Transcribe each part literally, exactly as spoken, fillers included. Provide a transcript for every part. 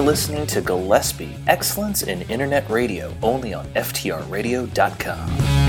listening to Gillespie, Excellence in Internet Radio, only on F T R radio dot com.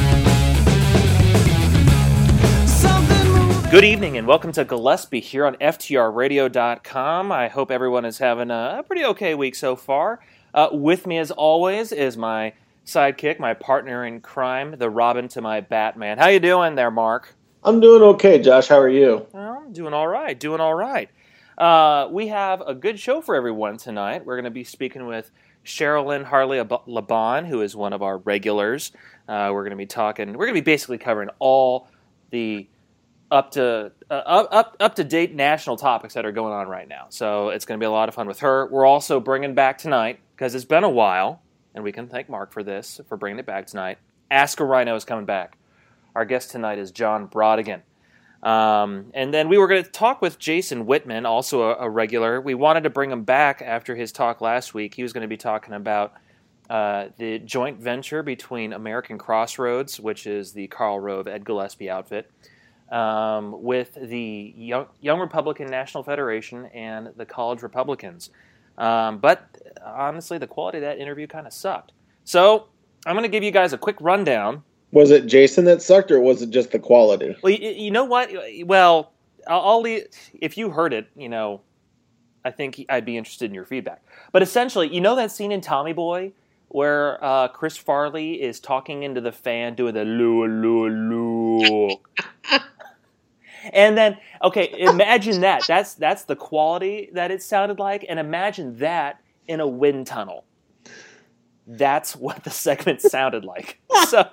Good evening and welcome to Gillespie here on F T R radio dot com. I hope everyone is having a pretty okay week so far. Uh, with me, as always, is my sidekick, my partner in crime, the Robin to my Batman. How you doing there, Mark? I'm doing okay, Josh. How are you? Well, I'm doing all right, doing all right. Uh, we have a good show for everyone tonight. We're going to be speaking with Sherilyn Harley-Laban, who is one of our regulars. Uh, we're going to be talking, we're going to be basically covering all the up to uh, up, up up to date national topics that are going on right now. So it's going to be a lot of fun with her. We're also bringing back tonight, because it's been a while, and we can thank Mark for this, for bringing it back tonight. Ask a Rhino is coming back. Our guest tonight is John Brodigan. Um, and then we were going to talk with Jason Whitman, also a, a regular. We wanted to bring him back after his talk last week. He was going to be talking about uh, the joint venture between American Crossroads, which is the Karl Rove Ed Gillespie outfit, um, with the Young, Young Republican National Federation and the College Republicans. Um, but honestly, the quality of that interview kind of sucked. So I'm going to give you guys a quick rundown. Was it Jason that sucked, or was it just the quality? Well, you, you know what? Well, I'll, I'll leave, if you heard it, you know, I think I'd be interested in your feedback. But essentially, you know that scene in Tommy Boy where uh, Chris Farley is talking into the fan, doing the loo loo loo, and then okay, imagine that. That's that's the quality that it sounded like, and imagine that in a wind tunnel. That's what the segment sounded like. So.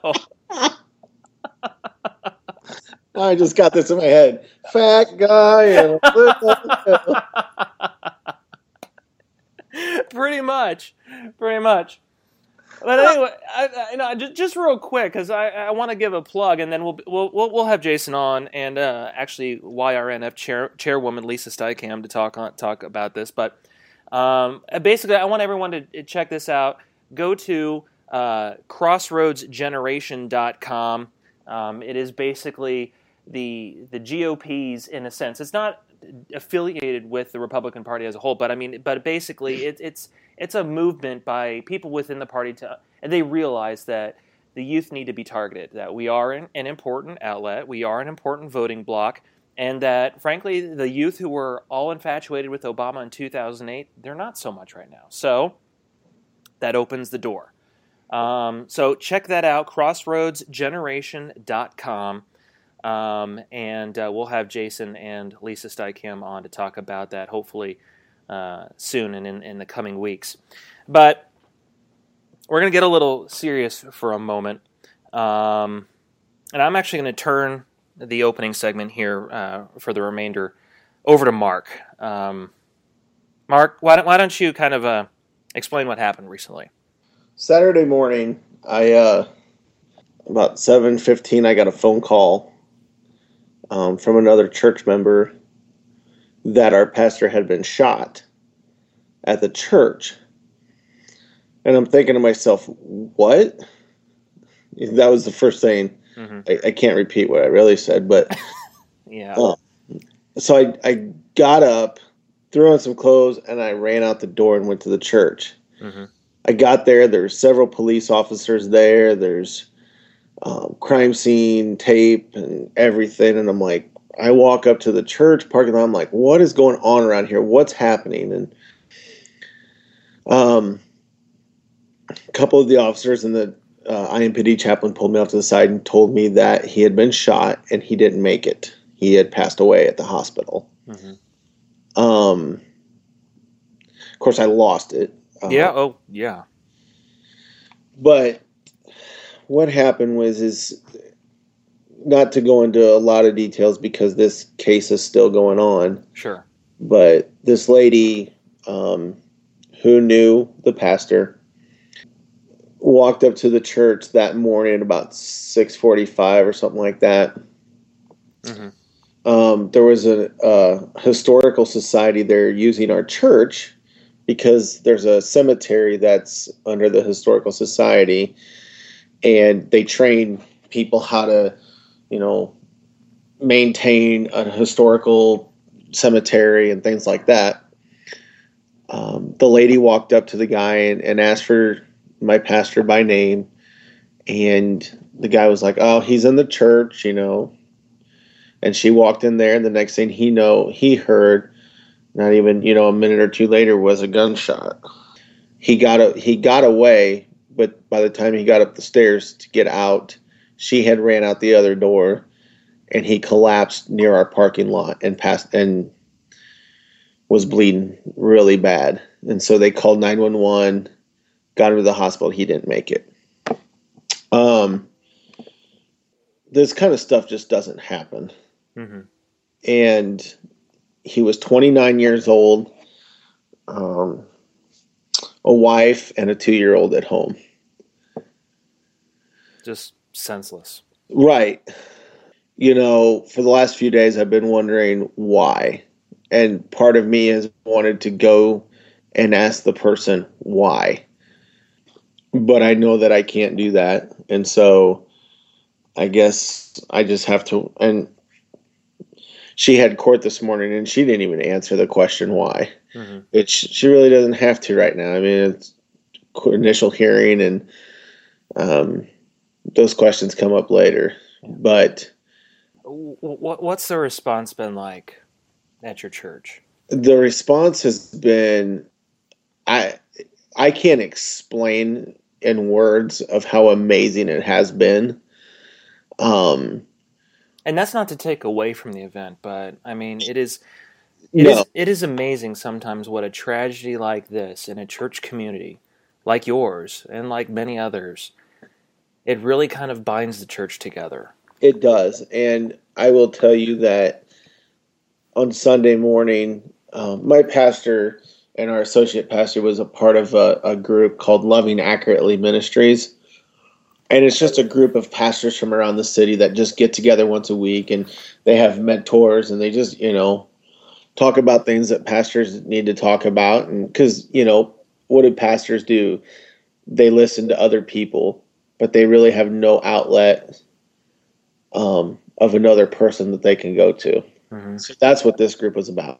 I just got this in my head. Fat guy. And pretty much, pretty much. But anyway, I, I, you know, just, just real quick, because I, I want to give a plug, and then we'll we'll we'll, we'll have Jason on, and uh, actually Y R N F chair, chairwoman Lisa Steikamp to talk on talk about this. But um, basically, I want everyone to check this out. Go to uh, crossroads generation dot com. Um, it is basically the the G O P's, in a sense. It's not affiliated with the Republican Party as a whole, but I mean, but basically, it, it's it's a movement by people within the party, to, and they realize that the youth need to be targeted. That we are an, an important outlet, we are an important voting bloc, and that frankly, the youth who were all infatuated with Obama in two thousand eight, they're not so much right now. So that opens the door. Um, so check that out, crossroads generation dot com, um, and uh, we'll have Jason and Lisa Steikamp on to talk about that, hopefully uh, soon and in, in the coming weeks. But we're going to get a little serious for a moment, um, and I'm actually going to turn the opening segment here uh, for the remainder over to Mark. Um, Mark, why don't, why don't you kind of uh, explain what happened recently? Saturday morning, I uh, about seven fifteen, I got a phone call um, from another church member that our pastor had been shot at the church. And I'm thinking to myself, what? That was the first thing. Mm-hmm. I, I can't repeat what I really said, but yeah. Uh, so I, I got up, threw on some clothes, and I ran out the door and went to the church. Mm-hmm. I got there, there's several police officers there, there's um, crime scene tape and everything, and I'm like, I walk up to the church parking lot, I'm like, what is going on around here? What's happening? And um, a couple of the officers and the uh, I M P D chaplain pulled me off to the side and told me that he had been shot and he didn't make it. He had passed away at the hospital. Mm-hmm. Um, of course, I lost it. Yeah. Uh, oh, yeah. But what happened was, is not to go into a lot of details because this case is still going on. Sure. But this lady, um, who knew the pastor, walked up to the church that morning at about six forty-five or something like that. Mm-hmm. Um, there was a, a historical society there using our church, because there's a cemetery that's under the Historical Society, and they train people how to, you know, maintain a historical cemetery and things like that. Um, the lady walked up to the guy and, and asked for my pastor by name. And the guy was like, oh, he's in the church, you know. And she walked in there, and the next thing he know, he heard, not even, you know, a minute or two later, was a gunshot. He got a, he got away, but by the time he got up the stairs to get out, she had ran out the other door, and he collapsed near our parking lot and passed and was bleeding really bad. And so they called nine one one, got him to the hospital. He didn't make it. Um, this kind of stuff just doesn't happen. Mm-hmm. And he was twenty-nine years old, um, a wife, and a two-year-old at home. Just senseless. Right. You know, for the last few days, I've been wondering why. And part of me has wanted to go and ask the person why. But I know that I can't do that. And so I guess I just have to. And she had court this morning, and she didn't even answer the question why. Mm-hmm. It, she really doesn't have to right now. I mean, it's initial hearing, and um, those questions come up later. But what's the response been like at your church? The response has been, I I can't explain in words of how amazing it has been. Um, and that's not to take away from the event, but I mean, it is, it no. is, it is amazing sometimes what a tragedy like this in a church community like yours and like many others, it really kind of binds the church together. It does. And I will tell you that on Sunday morning, um, my pastor and our associate pastor was a part of a, a group called Loving Accurately Ministries. And it's just a group of pastors from around the city that just get together once a week, and they have mentors, and they just, you know, talk about things that pastors need to talk about. And because, you know, what do pastors do? They listen to other people, but they really have no outlet um, of another person that they can go to. Mm-hmm. So that's what this group was about.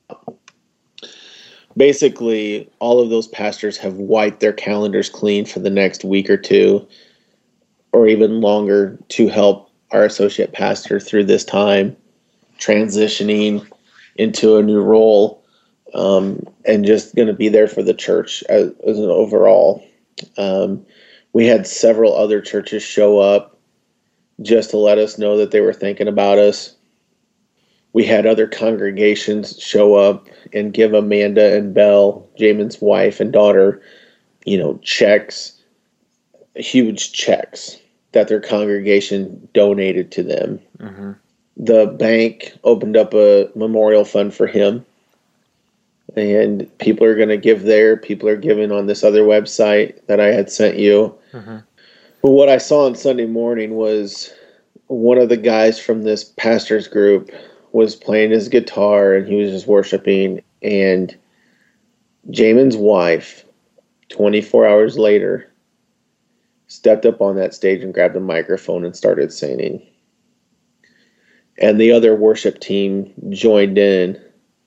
Basically, all of those pastors have wiped their calendars clean for the next week or two, or even longer, to help our associate pastor through this time, transitioning into a new role, um, and just going to be there for the church as, as an overall. Um, we had several other churches show up just to let us know that they were thinking about us. We had other congregations show up and give Amanda and Belle, Jamin's wife and daughter, you know, checks, huge checks that their congregation donated to them. Mm-hmm. The bank opened up a memorial fund for him, and people are going to give there. People are giving on this other website that I had sent you. Mm-hmm. But what I saw on Sunday morning was one of the guys from this pastor's group was playing his guitar, and he was just worshiping, and Jamin's wife, twenty-four hours later, stepped up on that stage and grabbed a microphone and started singing. And the other worship team joined in,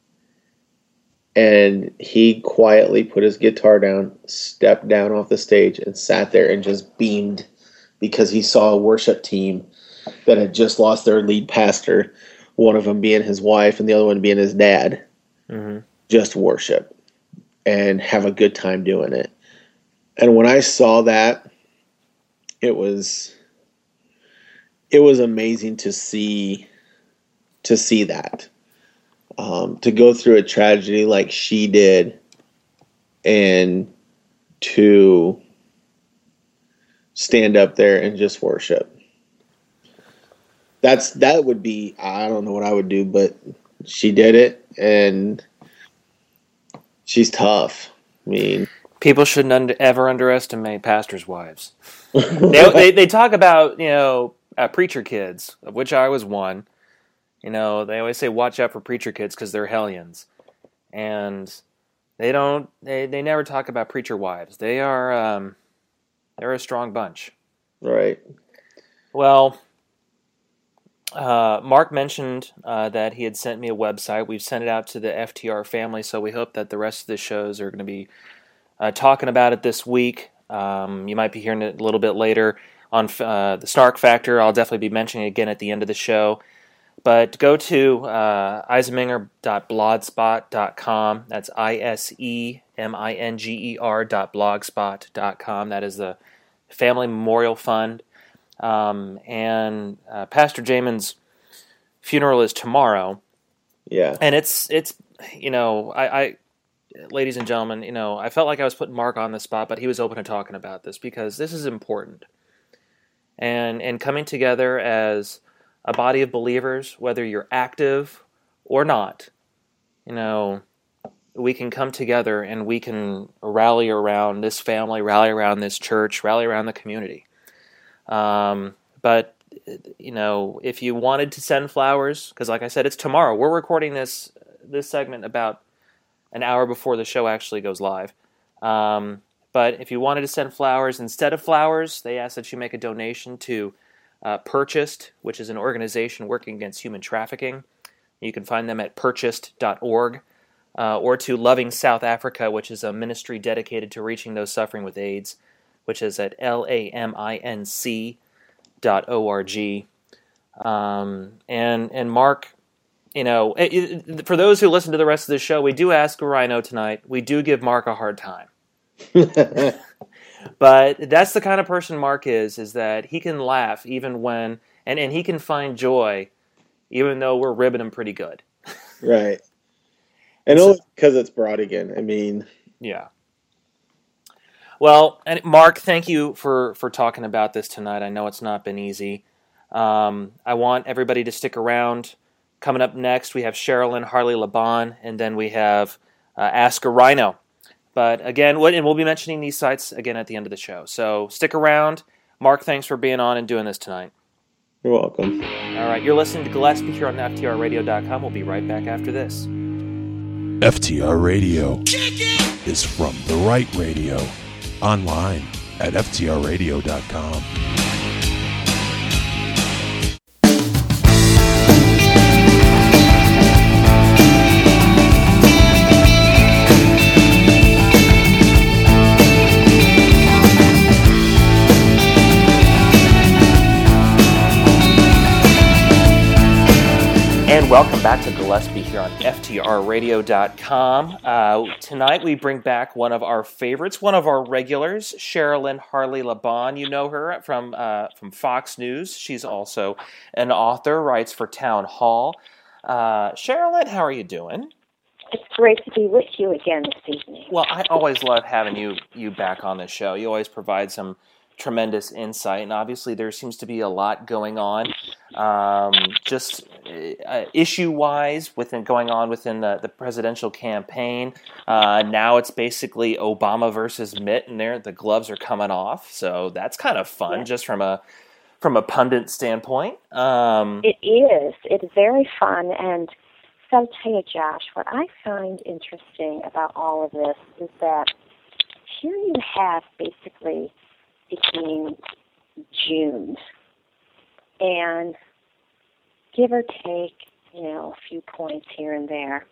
and he quietly put his guitar down, stepped down off the stage, and sat there and just beamed because he saw a worship team that had just lost their lead pastor, one of them being his wife and the other one being his dad, mm-hmm. just worship and have a good time doing it. And when I saw that, it was it was amazing to see to see that. Um, to go through a tragedy like she did, and to stand up there and just worship. That's that would be, I don't know what I would do, but she did it, and she's tough. I mean, people shouldn't under, ever underestimate pastors' wives. they, they they talk about, you know, uh, preacher kids, of which I was one. You know, they always say, watch out for preacher kids because they're hellions. And they don't, they, they never talk about preacher wives. They are, um, they're a strong bunch. Right. Well, uh, Mark mentioned uh, that he had sent me a website. We've sent it out to the F T R family, so we hope that the rest of the shows are going to be uh, talking about it this week. Um, you might be hearing it a little bit later on uh, the Snark Factor. I'll definitely be mentioning it again at the end of the show. But go to uh, iseminger dot blogspot dot com. That's I S E M I N G E R dot blogspot dot com. That is the Family Memorial Fund. Um, and uh, Pastor Jamin's funeral is tomorrow. Yeah. And it's, it's you know, I, I, ladies and gentlemen, you know, I felt like I was putting Mark on the spot, but he was open to talking about this because this is important. And, and coming together as a body of believers, whether you're active or not, you know, we can come together and we can rally around this family, rally around this church, rally around the community. Um, but, you know, if you wanted to send flowers, because like I said, it's tomorrow. We're recording this this segment about an hour before the show actually goes live. Um, but if you wanted to send flowers, instead of flowers, they ask that you make a donation to Uh, Purchased, which is an organization working against human trafficking. You can find them at purchased dot org, uh, or to Loving South Africa, which is a ministry dedicated to reaching those suffering with AIDS, which is at L A M I N C dot org. Um, and, and Mark, you know, it, it, for those who listen to the rest of the show, we do ask Rhino tonight. We do give Mark a hard time. But that's the kind of person Mark is, is that he can laugh even when, and, and he can find joy even though we're ribbing him pretty good. Right. And so, only because it's Brodigan. I mean. Yeah. Well, and Mark, thank you for, for talking about this tonight. I know it's not been easy. Um, I want everybody to stick around. Coming up next, we have Sherilyn Harley Laban, and then we have uh, Ask a Rhino. But again, what, and we'll be mentioning these sites again at the end of the show. So stick around. Mark, thanks for being on and doing this tonight. You're welcome. All right, you're listening to Gillespie here on F T R radio dot com. We'll be right back after this. F T R Radio is from the right radio. Online at F T R radio dot com. And welcome back to Gillespie here on F T R radio dot com. Uh, tonight we bring back one of our favorites, one of our regulars, Sherilyn Harley Laban. You know her from uh, from Fox News. She's also an author, writes for Town Hall. Uh, Sherilyn, how are you doing? It's great to be with you again this evening. Well, I always love having you you back on the show. You always provide some tremendous insight, and obviously there seems to be a lot going on, um, just uh, issue-wise, within going on within the, the presidential campaign. Uh, now it's basically Obama versus Mitt, and there the gloves are coming off. So that's kind of fun, yeah. just from a from a pundit standpoint. Um, it is. It's very fun, and so I'll tell you, Josh, what I find interesting about all of this is that here you have basically it being June, and give or take, you know, a few points here and there,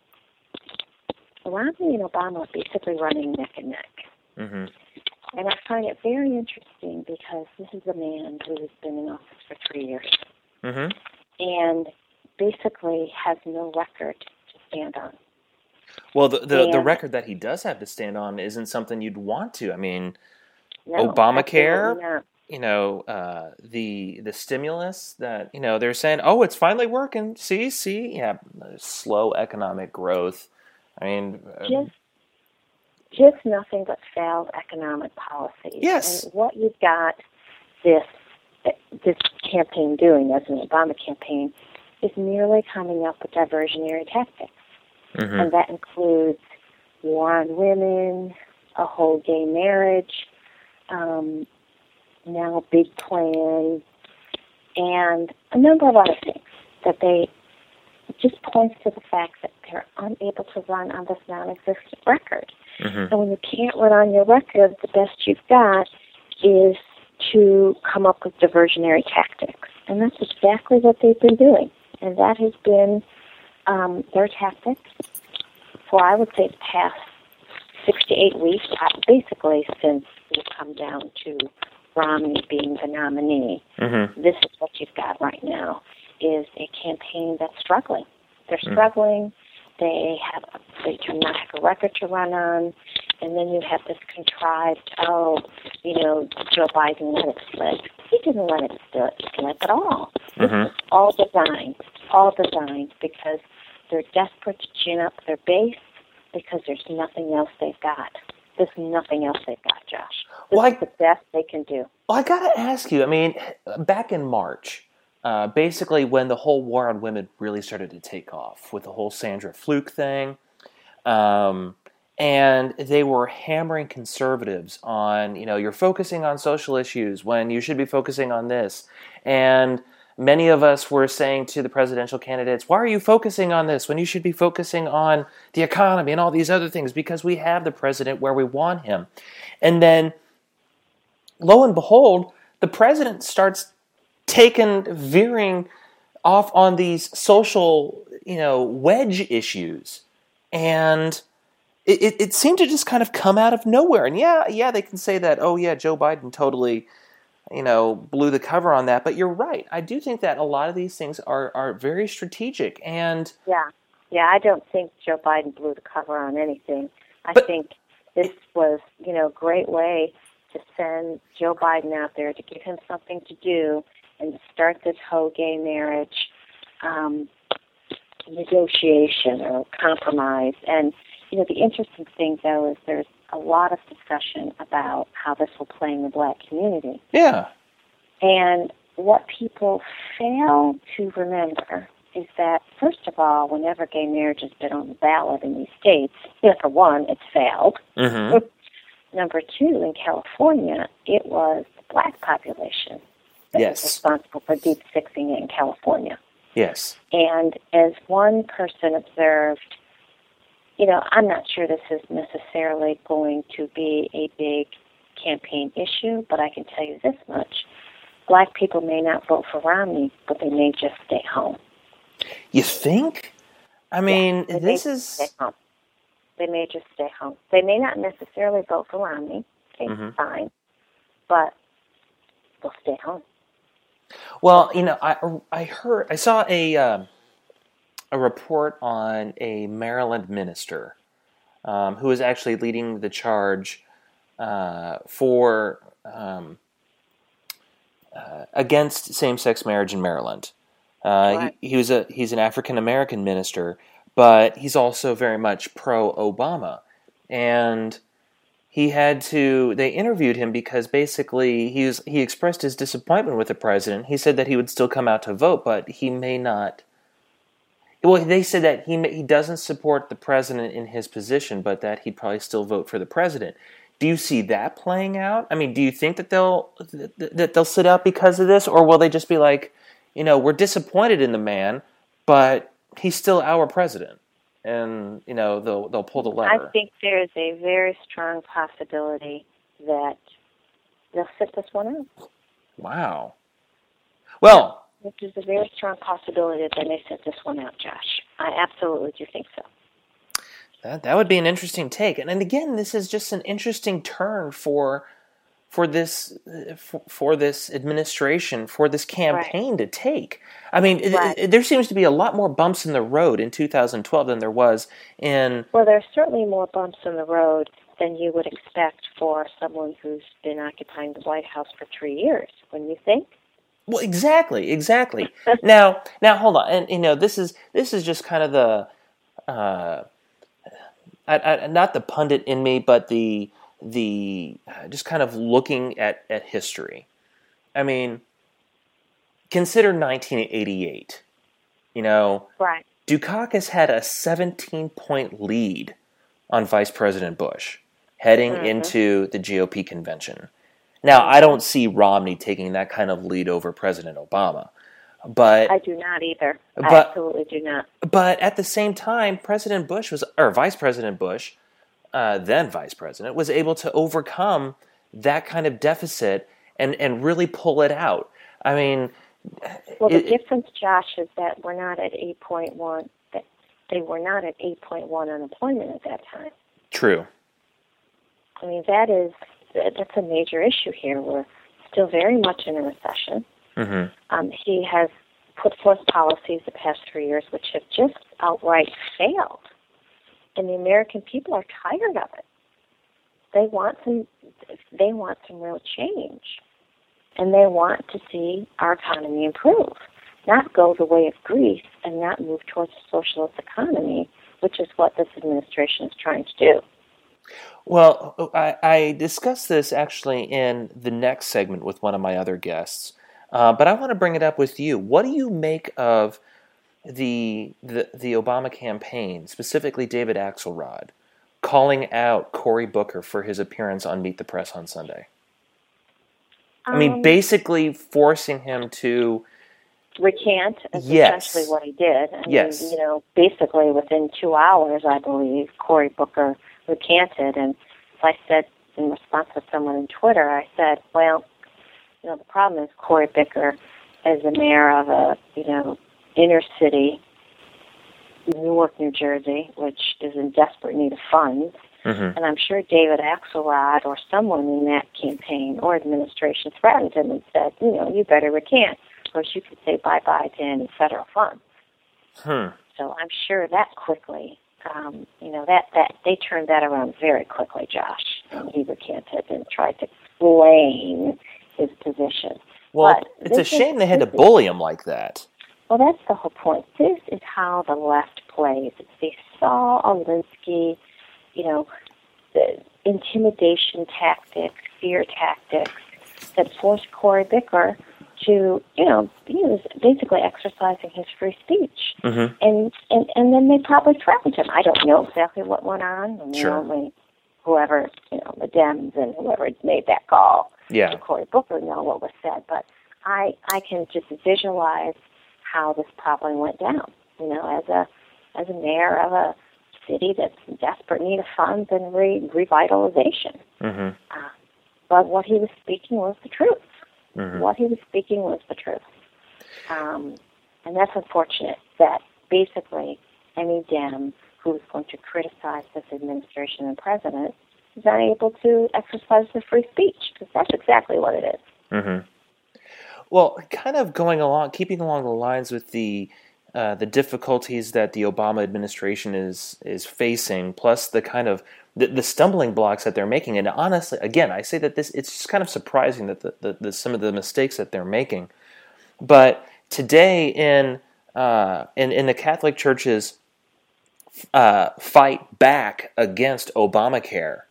Romney and Obama are basically running neck and neck. mm-hmm. And I find it very interesting because this is a man who has been in office for three years mm-hmm. and basically has no record to stand on. Well, the the, and, the record that he does have to stand on isn't something you'd want to. I mean, no, Obamacare, you know, uh, the the stimulus that, you know, they're saying, oh, it's finally working. See, see, yeah, slow economic growth. I mean, just just nothing but failed economic policies. Yes. And what you've got this this campaign doing, as an Obama campaign, is merely coming up with diversionary tactics. Mm-hmm. And that includes war on women, a whole gay marriage, um, now big plan, and a number of other things that they just points to the fact that they're unable to run on this non-existent record. Mm-hmm. And when you can't run on your record, the best you've got is to come up with diversionary tactics. And that's exactly what they've been doing. And that has been um, their tactic for, I would say, the past six to eight weeks, basically since we've come down to Romney being the nominee. Mm-hmm. This is what you've got right now, is a campaign that's struggling. They're struggling. Mm. They have, they do not have a record to run on. And then you have this contrived, oh, you know, Joe Biden let it slip. He didn't let it slip at all. Mm-hmm. This is all designed, all designed because they're desperate to gin up their base because there's nothing else they've got. There's nothing else they've got, Josh. This well, is the best they can do. Well, I got to ask you, I mean, back in March, uh, basically when the whole war on women really started to take off with the whole Sandra Fluke thing, um... and they were hammering conservatives on, you know, you're focusing on social issues when you should be focusing on this. And many of us were saying to the presidential candidates, why are you focusing on this when you should be focusing on the economy and all these other things? Because we have the president where we want him. And then, lo and behold, the president starts taking, veering off on these social, you know, wedge issues. And It, it, it seemed to just kind of come out of nowhere. And yeah, yeah, they can say that, oh yeah, Joe Biden totally, you know, blew the cover on that. But you're right. I do think that a lot of these things are, are very strategic. And yeah, yeah, I don't think Joe Biden blew the cover on anything. I but, think this was, you know, a great way to send Joe Biden out there to give him something to do and start this whole gay marriage um, negotiation or compromise. And you know, the interesting thing, though, is there's a lot of discussion about how this will play in the black community. Yeah. And what people fail to remember is that, first of all, whenever gay marriage has been on the ballot in these states, number one, it's failed. Mm-hmm. Number two, in California, it was the black population that yes. was responsible for deep sixing it in California. Yes. And as one person observed, you know, I'm not sure this is necessarily going to be a big campaign issue, but I can tell you this much. Black people may not vote for Romney, but they may just stay home. You think? I mean, yeah, this is... Stay home. They may just stay home. They may not necessarily vote for Romney. Okay, mm-hmm. fine. But they'll stay home. Well, you know, I I heard, I saw a... Uh, a report on a Maryland minister um, who is actually leading the charge uh, for um, uh, against same-sex marriage in Maryland. Uh, right. he, he was a he's an African American minister, but he's also very much pro-Obama, and he had to. They interviewed him because basically he was he expressed his disappointment with the president. He said that he would still come out to vote, but he may not. Well, they said that he he doesn't support the president in his position, but that he'd probably still vote for the president. Do you see that playing out? I mean, do you think that they'll that they'll sit out because of this, or will they just be like, you know, we're disappointed in the man, but he's still our president, and you know they'll they'll pull the lever? I think there's a very strong possibility that they'll sit this one out. Wow. Well. Which is a very strong possibility that they may sit this one out, Josh. I absolutely do think so. That that would be an interesting take, and and again, this is just an interesting turn for for this for, for this administration, for this campaign right. to take. I mean, right. it, it, there seems to be a lot more bumps in the road in two thousand twelve than there was in. Well, there's certainly more bumps in the road than you would expect for someone who's been occupying the White House for three years. Wouldn't you think? Well, exactly, exactly. now, now, hold on, and you know, this is this is just kind of the, uh, I, I, not the pundit in me, but the the uh, just kind of looking at, at history. I mean, consider nineteen eighty-eight. You know, right? Dukakis had a seventeen point lead on Vice President Bush heading mm-hmm. into the G O P convention. Now, I don't see Romney taking that kind of lead over President Obama, but I do not either. But, I absolutely do not. But at the same time, President Bush was, or Vice President Bush, uh, then Vice President, was able to overcome that kind of deficit and, and really pull it out. I mean, Well, the it, difference, Josh, is that we're not at eight point one. That they were not at eight point one unemployment at that time. True. I mean, that is that's a major issue here. We're still very much in a recession. Mm-hmm. Um, he has put forth policies the past three years which have just outright failed, and the American people are tired of it. They want some. They want some real change, and they want to see our economy improve, not go the way of Greece and not move towards a socialist economy, which is what this administration is trying to do. Well, I, I discussed this actually in the next segment with one of my other guests, uh, but I want to bring it up with you. What do you make of the, the the Obama campaign, specifically David Axelrod, calling out Cory Booker for his appearance on Meet the Press on Sunday? I mean, Um, basically forcing him to... recant is Yes. essentially what he did. I Yes. mean, you know, basically within two hours, I believe, Cory Booker recanted. And as I said in response to someone on Twitter, I said, well, you know, the problem is Cory Booker is the mayor of a, you know, inner city, Newark, New Jersey, which is in desperate need of funds. Mm-hmm. And I'm sure David Axelrod or someone in that campaign or administration threatened him and said, you know, you better recant, or you could say bye-bye to any federal funds. Hmm. So I'm sure that quickly, um, you know, that, that they turned that around very quickly, Josh. And he recanted and tried to explain his position. Well, But it's a this is- shame they had to this is- bully him like that. Well, that's the whole point. This is how the left plays. It's the Saul Alinsky, you know, the intimidation tactics, fear tactics that forced Cory Booker to, you know, he was basically exercising his free speech. Mm-hmm. And, and and then they probably threatened him. I don't know exactly what went on. I mean, Sure. only whoever, you know, the Dems and whoever made that call Yeah. to Cory Booker know what was said. But I I can just visualize how this probably went down. You know, as a as a mayor of a city that's in desperate need of funds and re- revitalization. Mm-hmm. Uh, but what he was speaking was the truth. Mm-hmm. What he was speaking was the truth. Um, and that's unfortunate that basically any Dem who's going to criticize this administration and president is unable to exercise their free speech, because that's exactly what it is. Mm-hmm. Well, kind of going along, keeping along the lines with the uh, the difficulties that the Obama administration is is facing, plus the kind of the, the stumbling blocks that they're making. And honestly, again, I say that this it's just kind of surprising that the, the, the some of the mistakes that they're making. But today, in uh, in in the Catholic Church's uh, fight back against Obamacare,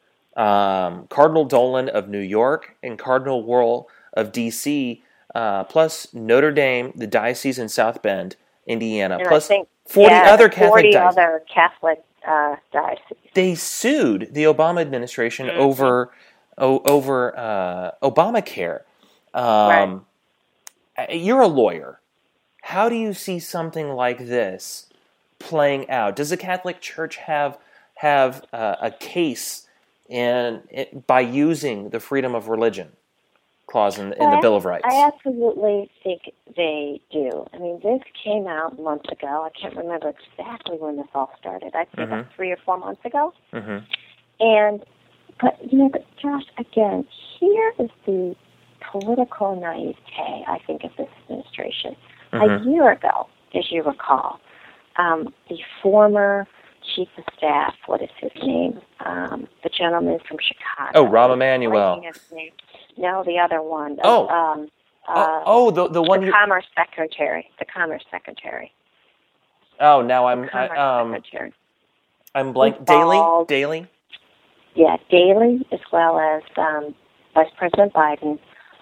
um, Cardinal Dolan of New York and Cardinal Wuerl of D C, uh, plus Notre Dame, the diocese in South Bend, Indiana, And plus I think, forty yeah, other Catholic forty dioceses. other Catholic uh, dioceses. They sued the Obama administration Mm-hmm. over o- over uh, Obamacare. Um, You're a lawyer. How do you see something like this playing out? Does the Catholic Church have have uh, a case in it, by using the freedom of religion clause in, in the Bill of Rights? I absolutely think they do. I mean, this came out months ago. I can't remember exactly when this all started. I think Mhm. about three or four months ago. Mm-hmm. And, but, you know, but Josh, again, here is the political naivete, I think, of this administration. Mhm. A year ago, as you recall, um, the former chief of staff, what is his name? Um, the gentleman from Chicago. Oh, Rahm Emanuel. Blanking his name. No, the other one. Oh. Um, Oh, uh, oh, the the one the you. Commerce Secretary. The Commerce Secretary. Oh, now I'm Commerce I, um Secretary. I'm blank. He's Daily, bald. Daily. Yeah, Daley, as well as um, Vice President Biden,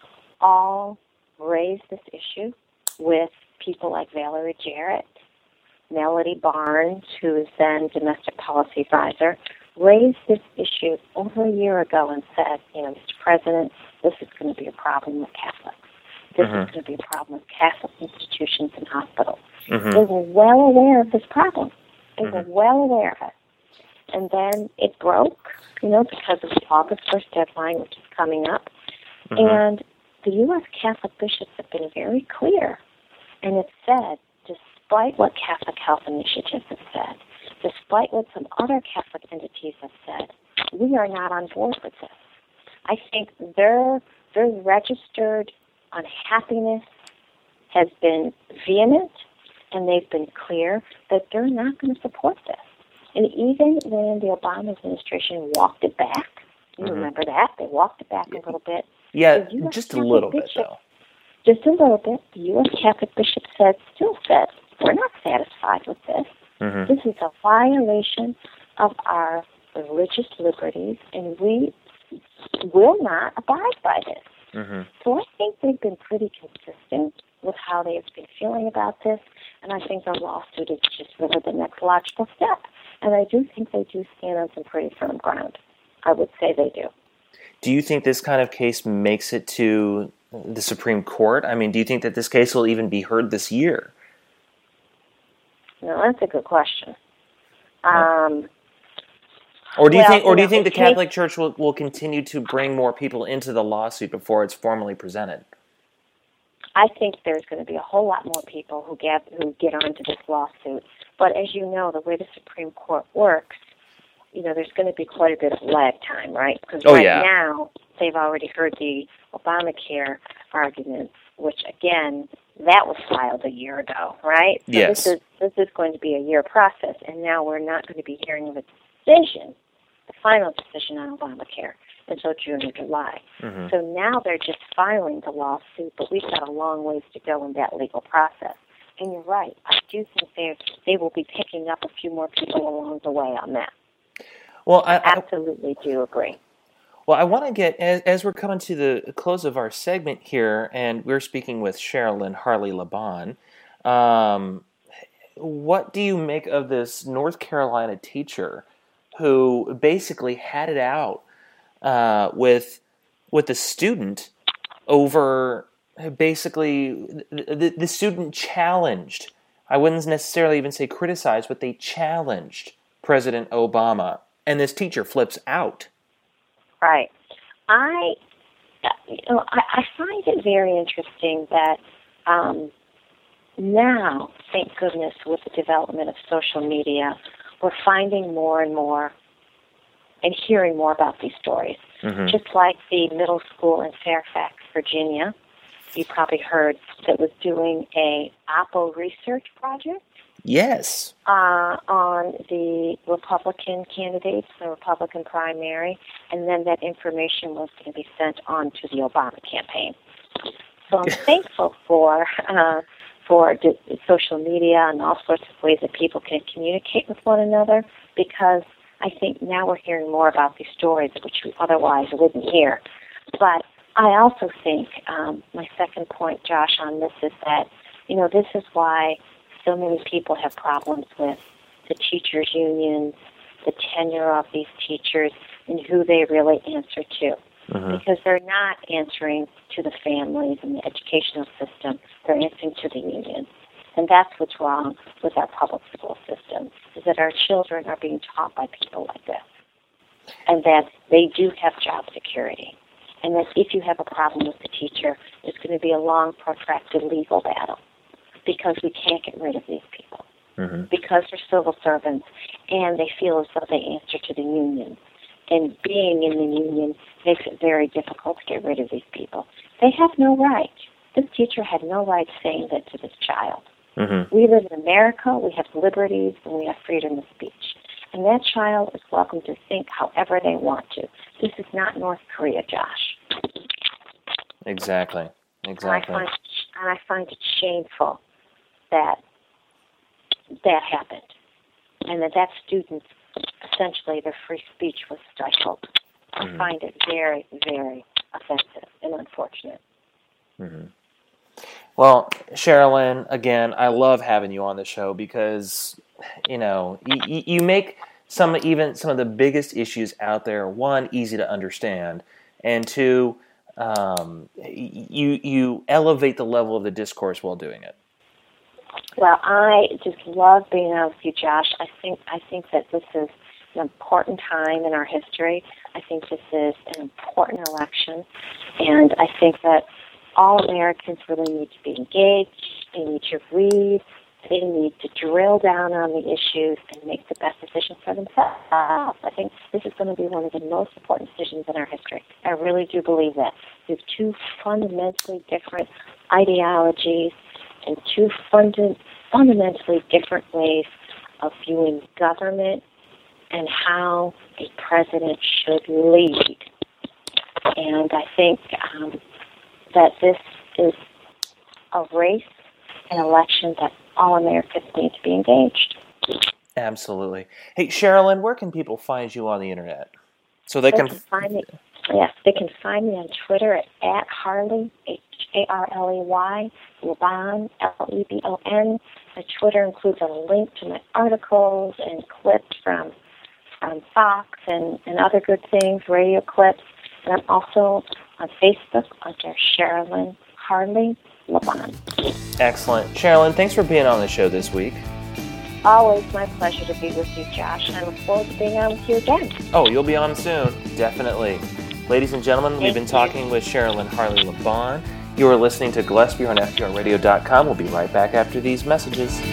all raised this issue with people like Valerie Jarrett, Melody Barnes, who is then domestic policy advisor, raised this issue over a year ago and said, you know, Mister President, this is going to be a problem with Catholics. This Mhm. is going to be a problem with Catholic institutions and hospitals. Mm-hmm. They were well aware of this problem. They Mhm. were well aware of it. And then it broke, you know, because of the August first deadline, which is coming up. Mm-hmm. And the U S Catholic bishops have been very clear, and it's said, despite what Catholic Health Initiative has said, despite what some other Catholic entities have said, we are not on board with this. I think their their registered unhappiness has been vehement, and they've been clear that they're not going to support this. And even when the Obama administration walked it back, you mm-hmm. remember that? They walked it back a little bit. Yeah, just a little bit, though. Just a little bit. The U S Catholic bishop said, still said, we're not satisfied with this. Mm-hmm. This is a violation of our religious liberties, and we will not abide by this. Mm-hmm. So I think they've been pretty consistent with how they've been feeling about this, and I think the lawsuit is just really the next logical step. And I do think they do stand on some pretty firm ground. I would say they do. Do you think this kind of case makes it to the Supreme Court? I mean, do you think that this case will even be heard this year? No, that's a good question. Um, or do you well, think, or do you know, think the case, Catholic Church will, will continue to bring more people into the lawsuit before it's formally presented? I think there's going to be a whole lot more people who get who get onto this lawsuit. But as you know, the way the Supreme Court works, you know, there's going to be quite a bit of lag time, right? Because oh, right yeah. now they've already heard the Obamacare arguments, which again, that was filed a year ago, right? So yes. This is this is going to be a year process, and now we're not going to be hearing of a decision, the final decision on Obamacare, until June or July. Mm-hmm. So now they're just filing the lawsuit, but we've got a long ways to go in that legal process. And you're right. I do think they they will be picking up a few more people along the way on that. Well, I, I absolutely I, do agree. Well, I want to get, as, as we're coming to the close of our segment here, and we're speaking with Sherilyn Harley-Laban, um, what do you make of this North Carolina teacher who basically had it out uh, with with the student over basically the, the student challenged, I wouldn't necessarily even say criticized, but they challenged President Obama, and this teacher flips out. Right. I, you know, I, I find it very interesting that um, now, thank goodness, with the development of social media, we're finding more and more and hearing more about these stories. Mm-hmm. Just like the middle school in Fairfax, Virginia, you probably heard, that was doing a Oppo research project. Yes. Uh, on the Republican candidates, the Republican primary, and then that information was going to be sent on to the Obama campaign. So I'm thankful for uh, for d- social media and all sorts of ways that people can communicate with one another, because I think now we're hearing more about these stories which we otherwise wouldn't hear. But I also think, um, my second point, Josh, on this is that, you know, this is why so many people have problems with the teachers' unions, the tenure of these teachers, and who they really answer to. Mm-hmm. Because they're not answering to the families and the educational system. They're answering to the unions. And that's what's wrong with our public school system, is that our children are being taught by people like this. And that they do have job security. And that if you have a problem with the teacher, it's going to be a long, protracted legal battle, because we can't get rid of these people. Mm-hmm. Because they're civil servants, and they feel as though they answer to the union. And being in the union makes it very difficult to get rid of these people. They have no right. This teacher had no right saying that to this child. Mm-hmm. We live in America, we have liberties, and we have freedom of speech. And that child is welcome to think however they want to. This is not North Korea, Josh. Exactly. Exactly. And I find, and I find it shameful that that happened, and that that student, essentially their free speech was stifled. Mm-hmm. I find it very, very offensive and unfortunate. Mm-hmm. Well, Sherilyn, again, I love having you on the show because, you know, you, you make some even some of the biggest issues out there, one, easy to understand, and two, um, you you elevate the level of the discourse while doing it. Well, I just love being out with you, Josh. I think I think that this is an important time in our history. I think this is an important election, and I think that all Americans really need to be engaged. They need to read. They need to drill down on the issues and make the best decisions for themselves. I think this is going to be one of the most important decisions in our history. I really do believe that. There's two fundamentally different ideologies and two funda- fundamentally different ways of viewing government and how a president should lead. And I think um, that this is a race, an election that all Americans need to be engaged. Absolutely. Hey, Sherilyn, where can people find you on the internet? So they, they can, can find me. Yes, they can find me on Twitter at, at Harley, H A R L E Y, Lebon, L E B O N. My Twitter includes a link to my articles and clips from from Fox and, and other good things, radio clips. And I'm also on Facebook under Sherilyn Harley Lebon. Excellent. Sherilyn, thanks for being on the show this week. Always my pleasure to be with you, Josh. I look forward to being on with you again. Oh, you'll be on soon. Definitely. Ladies and gentlemen, Thank we've been you. talking with Sherilyn Harley Lebon. You are listening to Gillespie on F T R radio dot com. We'll be right back after these messages. Believe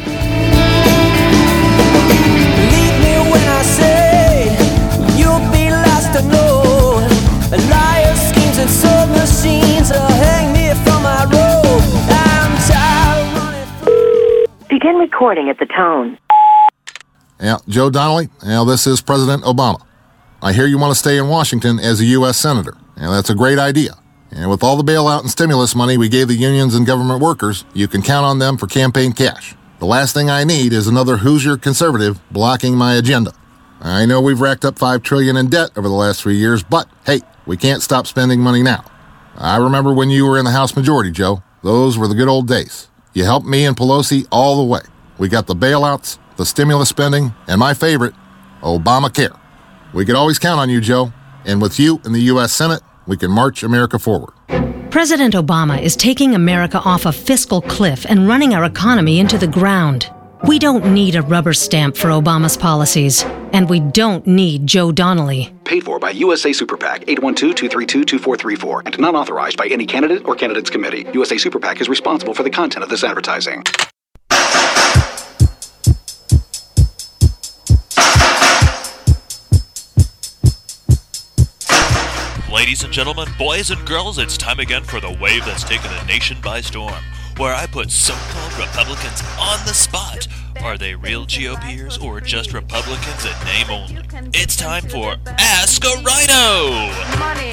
me when I say you'll be lost to know. The liars, schemes, and sword machines will hang me from my rope. I'm tired of running through. Begin recording at the tone. Yeah, Joe Donnelly. Yeah, this is President Obama. I hear you want to stay in Washington as a U S Senator. Yeah, that's a great idea. And with all the bailout and stimulus money we gave the unions and government workers, you can count on them for campaign cash. The last thing I need is another Hoosier conservative blocking my agenda. I know we've racked up five trillion dollars in debt over the last three years, but hey, we can't stop spending money now. I remember when you were in the House majority, Joe. Those were the good old days. You helped me and Pelosi all the way. We got the bailouts, the stimulus spending, and my favorite, Obamacare. We could always count on you, Joe. And with you in the U S Senate, we can march America forward. President Obama is taking America off a fiscal cliff and running our economy into the ground. We don't need a rubber stamp for Obama's policies, and we don't need Joe Donnelly. Paid for by U S A Super PAC, eight one two, two three two, two four three four, and not authorized by any candidate or candidates committee. U S A Super PAC is responsible for the content of this advertising. Ladies and gentlemen, boys and girls, it's time again for the wave that's taken the nation by storm, where I put so-called Republicans on the spot. Are they real GOPers or just Republicans in name only? It's time for Ask a Rhino! Money.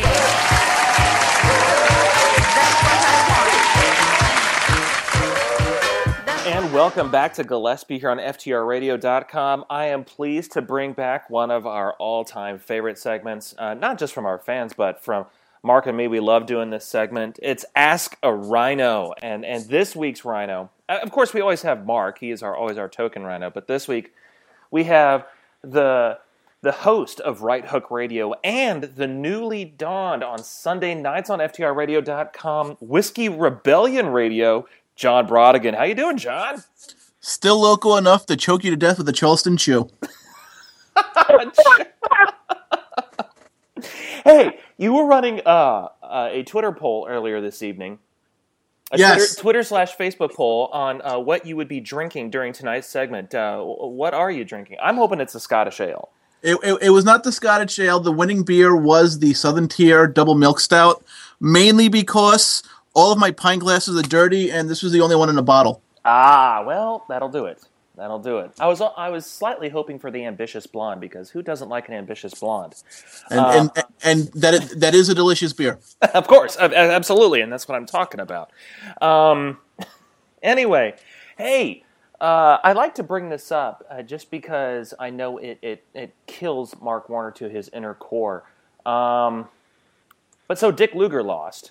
And welcome back to Gillespie here on F T R radio dot com. I am pleased to bring back one of our all-time favorite segments, uh, not just from our fans, but from Mark and me. We love doing this segment. It's Ask a Rhino, and and this week's Rhino, of course, we always have Mark. He is our always our token Rhino, but this week we have the the host of Right Hook Radio and the newly dawned on Sunday nights on F T R radio dot com Whiskey Rebellion Radio, John Brodigan. How you doing, John? Still local enough to choke you to death with a Charleston chew. Hey, you were running uh, uh, a Twitter poll earlier this evening. A yes. Twitter, Twitter slash Facebook poll on uh, what you would be drinking during tonight's segment. Uh, what are you drinking? I'm hoping it's a Scottish ale. It, it, it was not the Scottish ale. The winning beer was the Southern Tier Double Milk Stout, mainly because all of my pint glasses are dirty, and this was the only one in a bottle. Ah, well, that'll do it. That'll do it. I was I was slightly hoping for the ambitious blonde, because who doesn't like an ambitious blonde? And uh, and, and that is, that is a delicious beer. Of course, absolutely, and that's what I'm talking about. Um, anyway, hey, uh, I like to bring this up uh, just because I know it, it, it kills Mark Warner to his inner core. Um, but so Dick Lugar lost.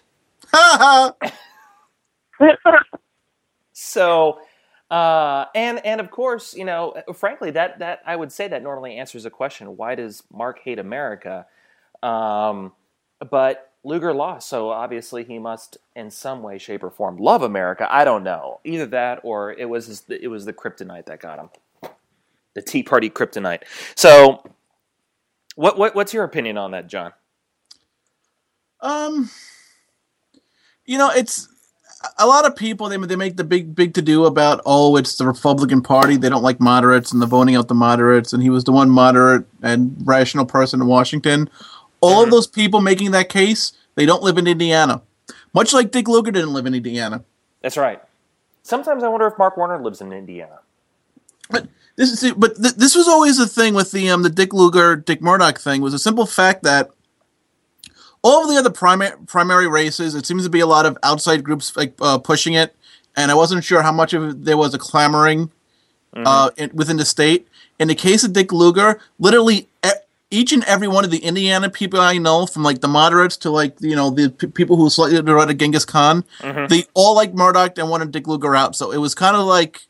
so... Uh, and, and of course, you know, frankly, that, that I would say that normally answers the question, why does Mark hate America? Um, but Lugar lost, so obviously he must, in some way, shape, or form, love America. I don't know. Either that, or it was his, it was the kryptonite that got him. The Tea Party kryptonite. So, what what what's your opinion on that, John? Um, you know, it's a lot of people they they make the big big to do about oh it's the Republican Party, they don't like moderates and they're voting out the moderates, and he was the one moderate and rational person in Washington. All mm-hmm. of those people making that case, they don't live in Indiana, much like Dick Lugar didn't live in Indiana. That's right. Sometimes I wonder if Mark Warner lives in Indiana. But this is but th- this was always the thing with the um the Dick Lugar Dick Murdoch thing was a simple fact that all of the other primary primary races, it seems to be a lot of outside groups like uh, pushing it, and I wasn't sure how much of it there was a clamoring mm-hmm. uh, in, within the state. In the case of Dick Lugar, literally e- each and every one of the Indiana people I know, from like the moderates to like you know the p- people who slightly derided Genghis Khan, mm-hmm. they all liked Murdoch and wanted Dick Lugar out. So it was kind of like,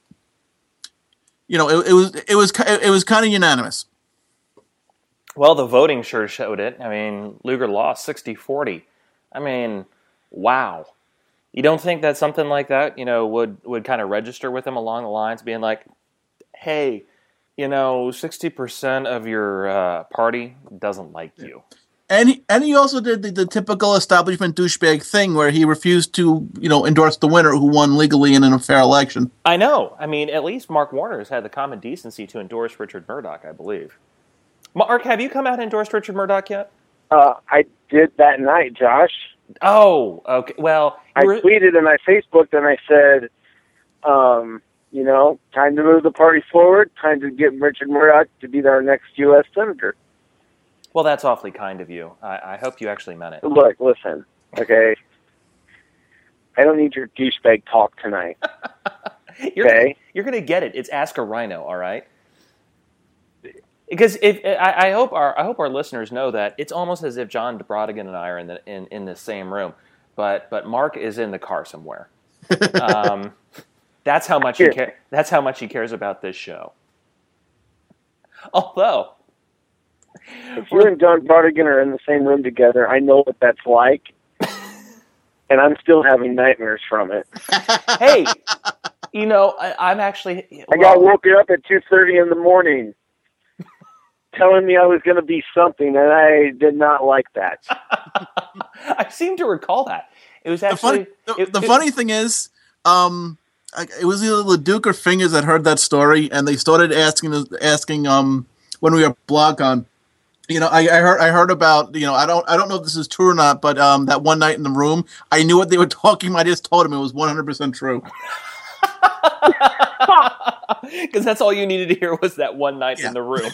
you know, it, it was it was it was kind of unanimous. Well, the voting sure showed it. I mean, Lugar lost sixty forty. I mean, wow. You don't think that something like that, you know, would, would kind of register with him along the lines, being like, hey, you know, sixty percent of your uh, party doesn't like you. And he, and he also did the, the typical establishment douchebag thing where he refused to, you know, endorse the winner who won legally in a fair election. I know. I mean, at least Mark Warner has had the common decency to endorse Richard Murdoch, I believe. Mark, have you come out and endorsed Richard Murdoch yet? Uh, I did that night, Josh. Oh, okay. Well, I were... tweeted and I Facebooked and I said, um, you know, time to move the party forward, time to get Richard Murdoch to be our next U S senator. Well, that's awfully kind of you. I, I hope you actually meant it. Look, listen, okay? I don't need your douchebag talk tonight. you're, okay? You're going to get it. It's Ask a Rhino, all right? Because if I, I hope our I hope our listeners know that it's almost as if John Brodigan and I are in the in, in the same room, but but Mark is in the car somewhere. Um, that's how much he ca- that's how much he cares about this show. Although, if you and John Brodigan are in the same room together, I know what that's like, and I'm still having nightmares from it. Hey, you know I, I'm actually well, I got woken up at two thirty in the morning. Telling me I was going to be something, and I did not like that. I seem to recall that. It was actually... The, funny, the, it, the it, funny thing is, um, it was either LeDuc or Fingers that heard that story, and they started asking, asking um, when we were blog on, you know, I, I heard I heard about, you know, I don't I don't know if this is true or not, but um, that one night in the room, I knew what they were talking about. I just told them it was one hundred percent true. Because that's all you needed to hear was that one night yeah. in the room.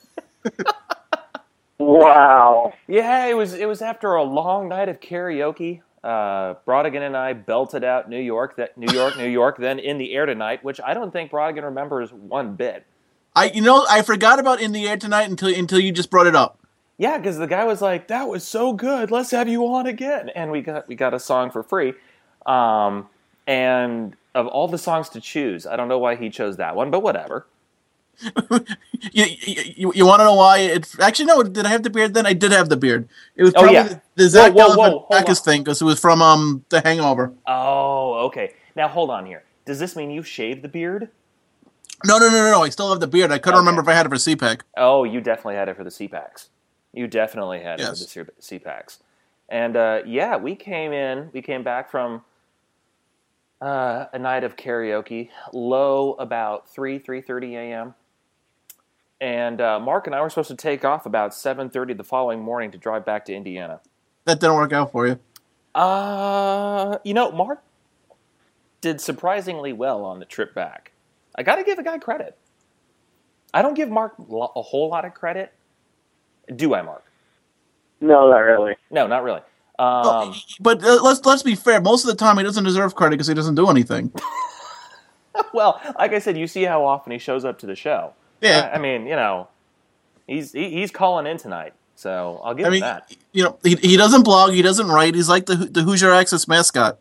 Wow. Yeah, it was it was after a long night of karaoke. Uh, Brodigan and I belted out New York, that New York, New York, then In the Air Tonight, which I don't think Brodigan remembers one bit. I you know, I forgot about In the Air Tonight until until you just brought it up. Yeah, because the guy was like, "That was so good. Let's have you on again." And we got we got a song for free. Um, and of all the songs to choose, I don't know why he chose that one, but whatever. you you, you want to know why? It actually no. Did I have the beard then? I did have the beard. It was probably oh, yeah. the, the Zach Galifianakis thing because it was from um The Hangover. Oh, okay. Now hold on here. Does this mean you shaved the beard? No, no, no, no, no. I still have the beard. I couldn't okay. remember if I had it for C PAC. Oh, you definitely had it for the C PACs. You definitely had yes. it for the C PACs. And uh, yeah, we came in. We came back from uh, a night of karaoke, low about three three thirty a.m. And uh, Mark and I were supposed to take off about seven thirty the following morning to drive back to Indiana. That didn't work out for you? Uh, you know, Mark did surprisingly well on the trip back. I got to give the guy credit. I don't give Mark a whole lot of credit. Do I, Mark? No, not really. No, not really. Um, oh, but uh, let's let's be fair. Most of the time, he doesn't deserve credit because he doesn't do anything. Well, like I said, you see how often he shows up to the show. Yeah, I mean, you know, he's he, he's calling in tonight, so I'll give I him mean, that. You know, he he doesn't blog, he doesn't write. He's like the the Hoosier Access mascot.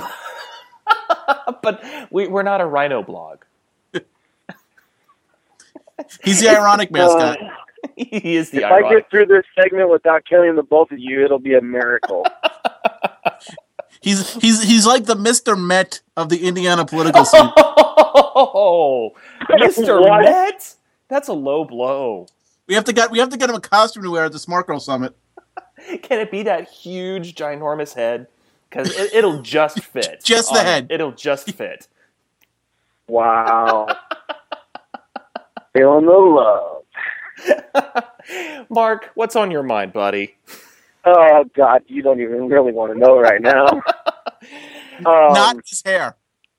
But we we're not a Rhino blog. He's the ironic mascot. Uh, he is the. If ironic. I get through this segment without killing the both of you, it'll be a miracle. he's he's he's like the Mister Met of the Indiana political scene. Oh, Mister Met? That's a low blow. We have to get we have to get him a costume to wear at the Smart Girl Summit. Can it be that huge, ginormous head? because it, it'll just fit. Just the on- head. It'll just fit. Wow. Feeling the love. Mark, what's on your mind, buddy? Oh, God, you don't even really want to know right now. Um, Not his hair.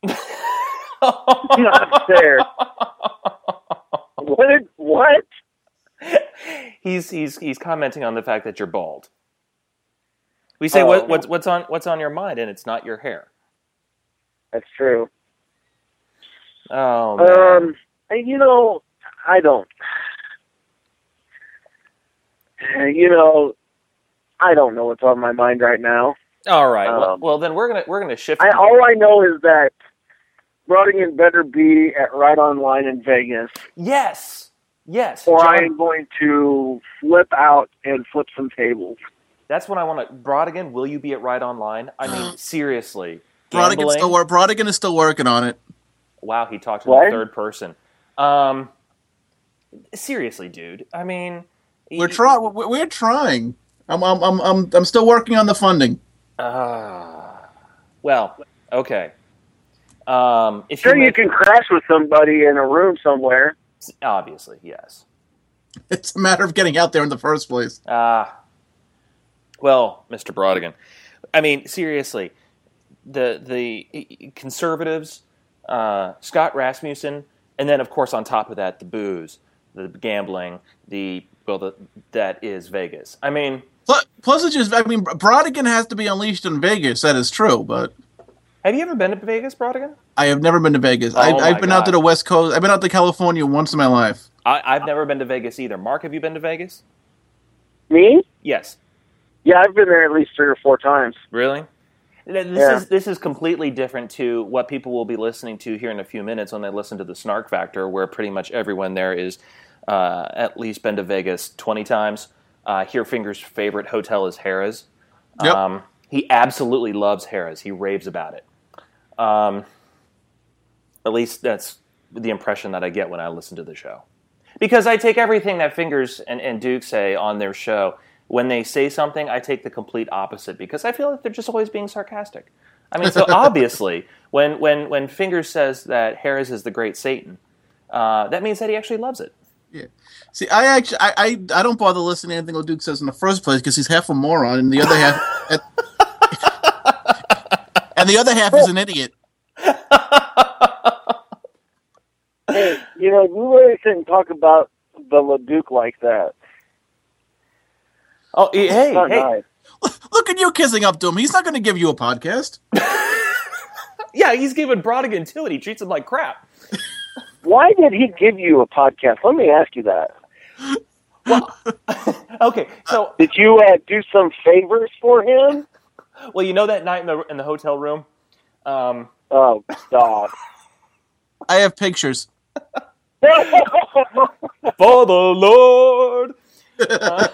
Not fair. What? Did, what? He's he's he's commenting on the fact that you're bald. We say Oh. what, what's what's on what's on your mind, and it's not your hair. That's true. Oh man. Um, you know, I don't. You know, I don't know what's on my mind right now. All right. well, um, well, then we're gonna we're gonna shift. I, all I know is that Brodigan better be at Right Online in Vegas, yes, yes. or John, I'm going to flip out and flip some tables. that's what I want to. Brodigan, will you be at Right Online? I mean, seriously. Brodigan's Gambling? still, wor- Brodigan is still working on it. Wow, he talked in What? the third person. Um, seriously, dude. I mean, We're trying. We're, we're trying. I'm, I'm, I'm, I'm, I'm still working on the funding. Uh, well, okay. Um, if Sure, you, you make, can crash with somebody in a room somewhere. obviously, yes. It's a matter of getting out there in the first place. Ah, well, Mister Brodigan. I mean, seriously, the the conservatives, uh, Scott Rasmussen, and then of course on top of that, the booze, the gambling, the well, the, that is Vegas. I mean, Plus, plus it's just. I mean, Brodigan has to be unleashed in Vegas. That is true, but have you ever been to Vegas, Brodigan? I have never been to Vegas. Oh, I, my I've been out to God. the West Coast. I've been out to California once in my life. I, I've never been to Vegas either. Mark, have you been to Vegas? Me? Yes. Yeah, I've been there at least three or four times. Really? This Yeah. is this is completely different to what people will be listening to here in a few minutes when they listen to the Snark Factor, where pretty much everyone there is uh, at least been to Vegas twenty times. Uh, Here Finger's favorite hotel is Harrah's. Yep. Um, he absolutely loves Harrah's. He raves about it. Um, at least that's the impression that I get when I listen to the show. Because I take everything that Fingers and, and Duke say on their show. When they say something, I take the complete opposite because I feel like they're just always being sarcastic. I mean, so obviously, when, when, when Fingers says that Harris is the great Satan, uh, that means that he actually loves it. Yeah. See, I actually, I, I, I don't bother listening to anything Duke says in the first place because he's half a moron, and the other half, and the other half is an idiot. Hey, you know, we really shouldn't talk about the LeDuc like that. Oh, hey, hey. Not nice. Look at you kissing up to him. He's not going to give you a podcast. Yeah, he's giving Brodigan too, and he treats him like crap. Why did he give you a podcast? Let me ask you that. Well, okay, so Did you uh, do some favors for him? well, you know that night in the in the hotel room. Um, Oh, God. I have pictures. For the Lord. Uh,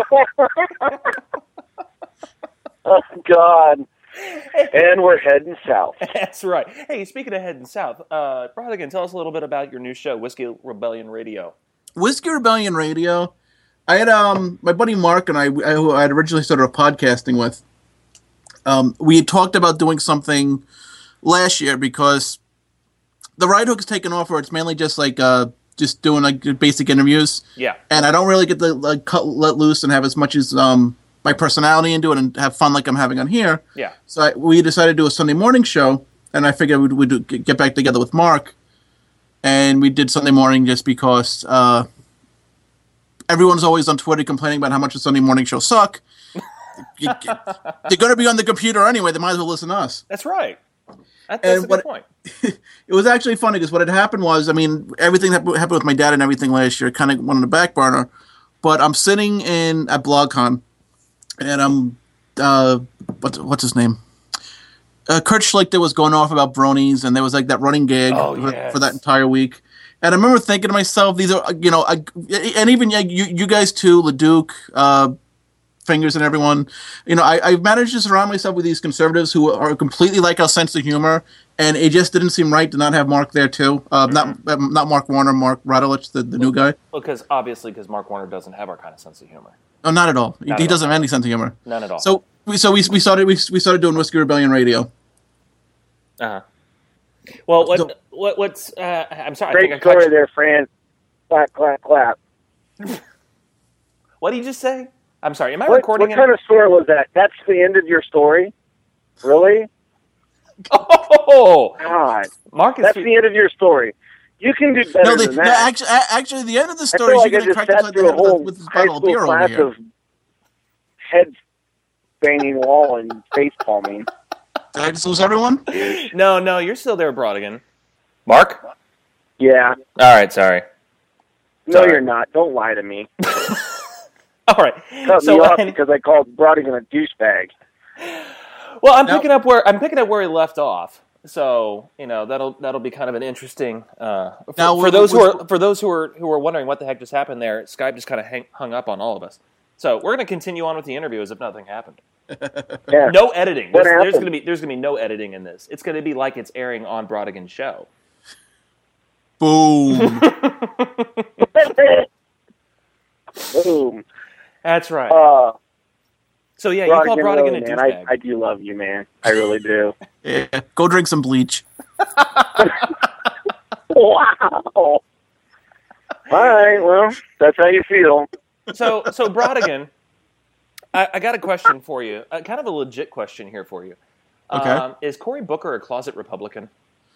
Oh, God. And we're heading south. That's right. Hey, speaking of heading south, uh, Brodigan, tell us a little bit about your new show, Whiskey Rebellion Radio. Whiskey Rebellion Radio. I had um my buddy Mark and I, I who I had originally started podcasting with. Um, we had talked about doing something last year because the Right Hook's taken off, where it's mainly just like uh just doing like basic interviews. Yeah. And I don't really get to like cut let loose and have as much as um my personality into it and have fun like I'm having on here. Yeah. So I, we decided to do a Sunday morning show, and I figured we'd, we'd do, get back together with Mark, and we did Sunday morning just because uh, everyone's always on Twitter complaining about how much the Sunday morning shows suck. you, they're going to be on the computer anyway. They might as well listen to us. That's right. That, that's And a good what- point. It was actually funny because what had happened was, I mean, everything that happened with my dad and everything last year kind of went on the back burner. But I'm sitting in at BlogCon, and I'm uh, what's what's his name? Uh, Kurt Schlichter was going off about bronies, and there was like that running gag Oh, for, yes. for that entire week. And I remember thinking to myself, these are, you know, I, and even yeah, you, you guys too, LeDuc, uh, Fingers, and everyone. You know, I, I've managed to surround myself with these conservatives who are completely like our sense of humor, and it just didn't seem right to not have Mark there too. Uh, Mm-hmm. Not not Mark Warner, Mark Radulich, the, the new guy. Well, because obviously, because Mark Warner doesn't have our kind of sense of humor. Oh, not at all. Not he at doesn't all. have any sense of humor. None at all. So we so we we started we we started doing Whiskey Rebellion Radio. Uh huh. Well, what So- what what's? Uh, I'm sorry. I Great think I caught story you. there, Fran. Clap, clap, clap. What did you just say? I'm sorry. Am I What, recording? what it? kind of story was that? That's the end of your story? Really? Oh, God. Marcus. That's the end of your story. You can do better No, the, than no, that. actually, actually, the end of the I story feel is like you're I going to just crack sat us through a with, the, whole with this high bottle of school beer over class here. of head banging wall and face palming. Did I just lose everyone? No, no, you're still there, Brodigan. Mark? Yeah. All right, sorry. No, Sorry. you're not. Don't lie to me. All right. Cut So, me off and- because I called Brodigan a douchebag. Well, I'm No. picking up where I'm picking up where he left off. So you know that'll that'll be kind of an interesting. Uh, for, Now, for with- those who with- are for those who are who are wondering what the heck just happened there, Skype just kind of hang, hung up on all of us. So we're going to continue on with the interview as if nothing happened. Yeah. No editing. What There's, there's happened? going to be there's going to be no editing in this. It's going to be like it's airing on Brodigan's show. Boom. Boom. That's right. Uh, so yeah, you call Brodigan, Brodigan really, a man. I, douchebag. I do love you, man. I really do. Yeah. Go drink some bleach. Wow. All right, well, that's how you feel. So, so Brodigan, I, I got a question for you. Uh, kind of a legit question here for you. Okay. Um, is Cory Booker a closet Republican?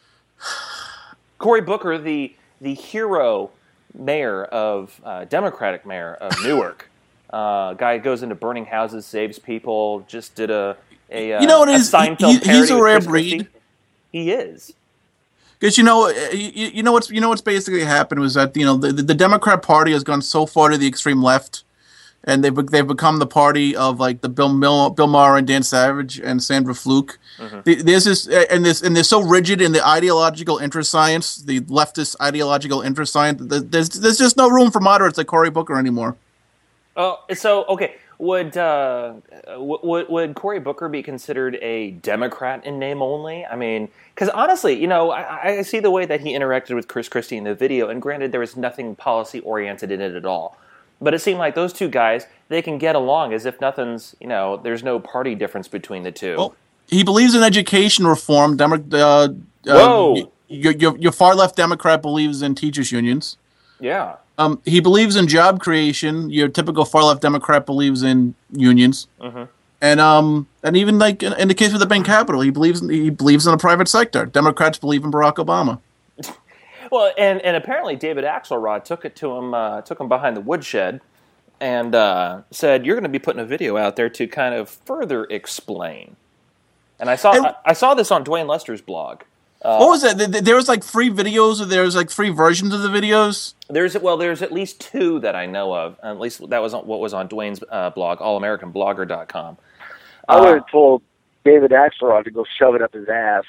Cory Booker, the the hero mayor of uh, Democratic mayor of Newark, uh, guy who goes into burning houses, saves people. Just did a a uh, You know what a is- Seinfeld he- he's parody a with rare Chris Christie. breed. He is. Because you know, you, you know what's you know what's basically happened was that you know the, the Democrat Party has gone so far to the extreme left, and they've they've become the party of like the Bill Bill, Bill Maher and Dan Savage and Sandra Fluke. Mhm. The- There's this and this and they're so rigid in the ideological interest science, the leftist ideological interest science. that There's there's just no room for moderates like Cory Booker anymore. Oh, so okay. Would uh, w- would would Cory Booker be considered a Democrat in name only? I mean, because honestly, you know, I, I see the way that he interacted with Chris Christie in the video, and granted, there was nothing policy oriented in it at all. But it seemed like those two guys, they can get along as if nothing's, you know, there's no party difference between the two. Well, he believes in education reform. Demo- uh, Whoa. Uh, your, your your far left Democrat believes in teachers unions. Yeah. Um, he believes in job creation. Your typical far left Democrat believes in unions, Mm-hmm. and um, and even like in, in the case of the bank capital, he believes in, he believes in the private sector. Democrats believe in Barack Obama. Well, and, and apparently David Axelrod took it to him, uh, took him behind the woodshed, and uh, said, "You're going to be putting a video out there to kind of further explain." And I saw And- I, I saw this on Dwayne Lester's blog. Uh, what was that? Th- th- There was like three videos, or there was like three versions of the videos. There's well, there's at least two that I know of. At least that was on, what was on Dwayne's uh, blog, all american blogger dot com. I would have told David Axelrod to go shove it up his ass.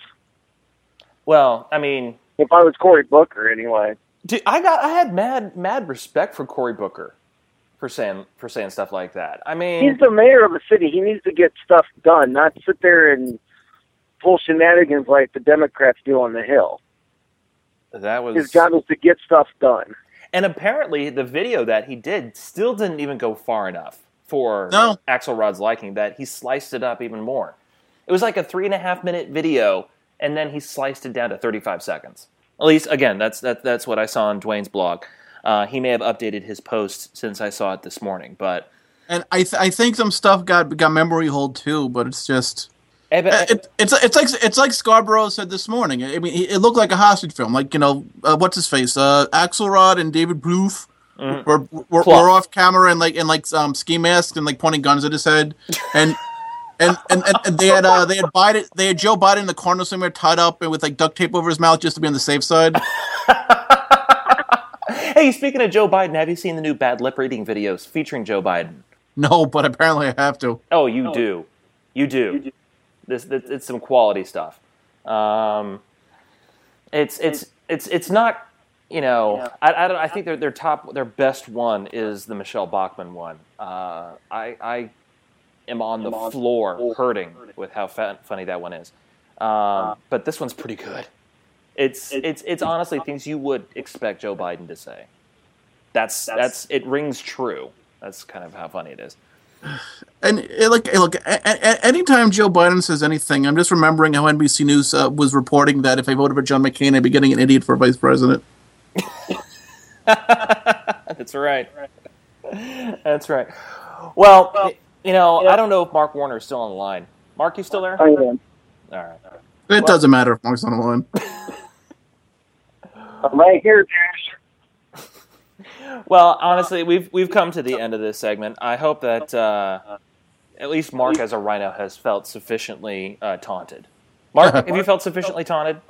Well, I mean, If I was Cory Booker, anyway. dude, I got I had mad mad respect for Cory Booker for saying for saying stuff like that. I mean, He's the mayor of a city. He needs to get stuff done, not sit there and pull shenanigans like the Democrats do on the Hill. that was His job is to get stuff done. And apparently, the video that he did still didn't even go far enough for No. Axelrod's liking. That he sliced it up even more. It was like a three and a half minute video, and then he sliced it down to thirty-five seconds. At least, again, that's that, that's what I saw on Dwayne's blog. Uh, he may have updated his post since I saw it this morning, but And I th- I think some stuff got got memory hold too, but it's just. eh, but- Uh, It, it's it's like it's like Scarborough said this morning. I mean, it looked like a hostage film. Like you know, uh, what's his face? Uh, Axelrod and David Plouffe Mhm. were, were, Plouffe. were off camera and like in like um, ski masks and like pointing guns at his head, and and, and, and, and they had uh, they had Biden they had Joe Biden in the corner somewhere tied up and with like duct tape over his mouth just to be on the safe side. hey, speaking of Joe Biden, have you seen the new bad lip reading videos featuring Joe Biden? No, but apparently I have to. Oh, you do, you do. This, this it's some quality stuff. Um, it's it's it's it's not. You know, I, I, don't, I think their their top their best one is the Michelle Bachmann one. Uh, I I am on the floor hurting with how fa- funny that one is. Um, but this one's pretty good. It's it's it's honestly things you would expect Joe Biden to say. That's that's it rings true. That's kind of how funny it is. And it, like, look, a- a- anytime Joe Biden says anything, I'm just remembering how N B C News uh, was reporting that if I voted for John McCain, I'd be getting an idiot for vice president. That's right. That's right. Well, well you know, yeah. I don't know if Mark Warner is still on the line. Mark, you still there? I am. All right. It well, doesn't matter if Mark's on the line. I'm right here, Josh. Well, honestly, we've we've come to the end of this segment. I hope that uh, at least Mark, as a rhino, has felt sufficiently uh, taunted. Mark, have you felt sufficiently taunted?